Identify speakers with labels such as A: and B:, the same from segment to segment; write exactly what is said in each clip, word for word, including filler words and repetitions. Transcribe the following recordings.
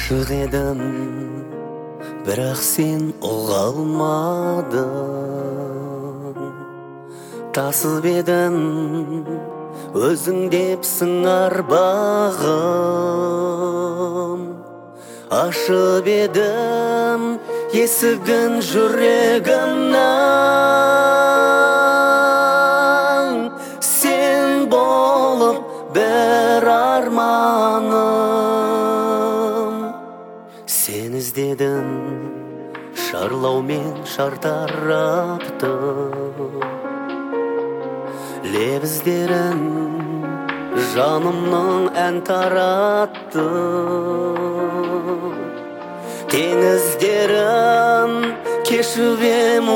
A: Aşık edim, biroq sen uğa olmadın. Tasib edim, özüň dep sыңар bağım. Aşıp edim, esigin yüregimden. Sen bolup bir armanım. Sen izledin, şarlaw men şar tarapdy. Lebizlerin janymyň en taratdy. Denizlerim keşibim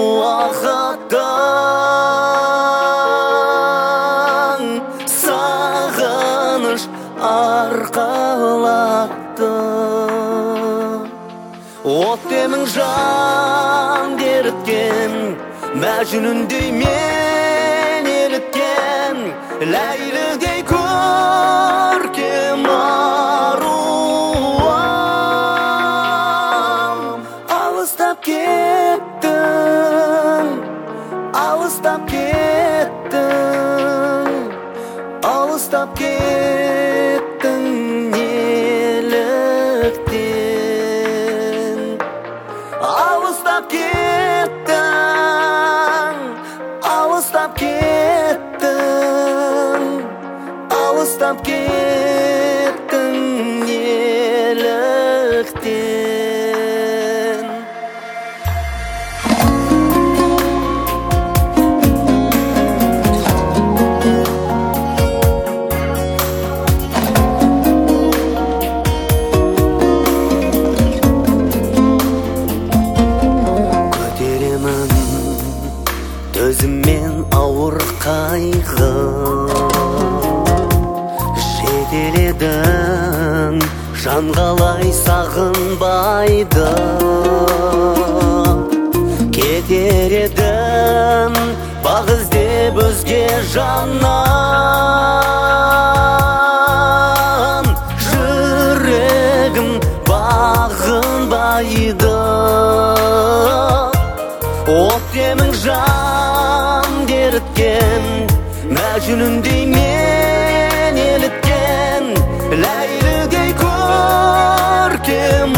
A: wagtdan. Sagыныш arkalatdy. Ot demin jan deritken, Mecnun'dey men eritken, Leyli'dey körkem aruam. Alыстап kettin, alыстап kettin, alыстап kettin nelikten. Alыстап kettin, alыстап kettin, alыстап kettin nelikten. Köteremin özümmen awır kaygı. Жетеледім, жан қалай сағынбайды. Кетер едім, бақ іздеп өзге жаннан. Жүрегім бағынбайды. От демің жан дерткен, Мәжнүндей мен еліткен, Ләйлідей көркем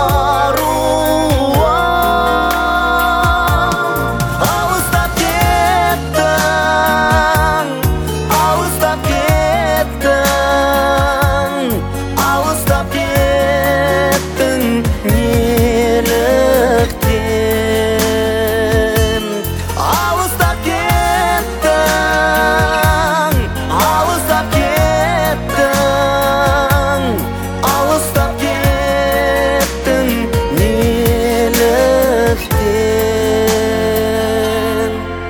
A: аруам. Алыстап кеттің, алыстап кеттің, алыстап кеттің неліктен. Алыстап кеттің, алыстап кеттің, алыстап кеттің неліктен.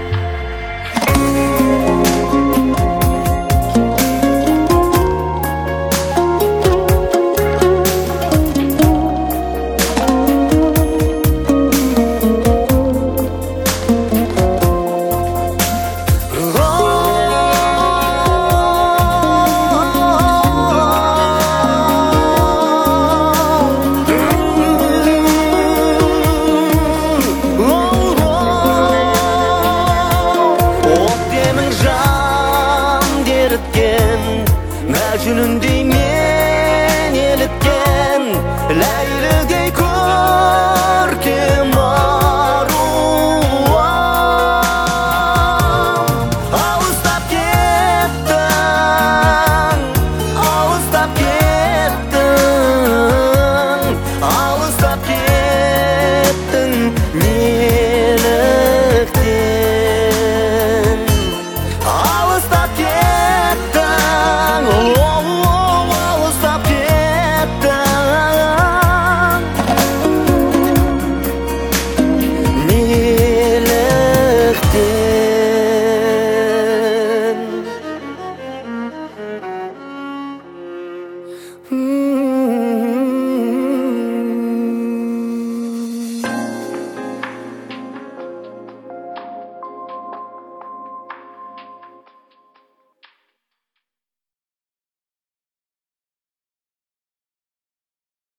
A: Мәжнүндей мен еліткен, Ләйлідей көркем аруам. Алыстап кеттің, алыстап кеттің, алыстап кеттің неліктен. Алыстап кеттің, алыстап кеттің неліктен.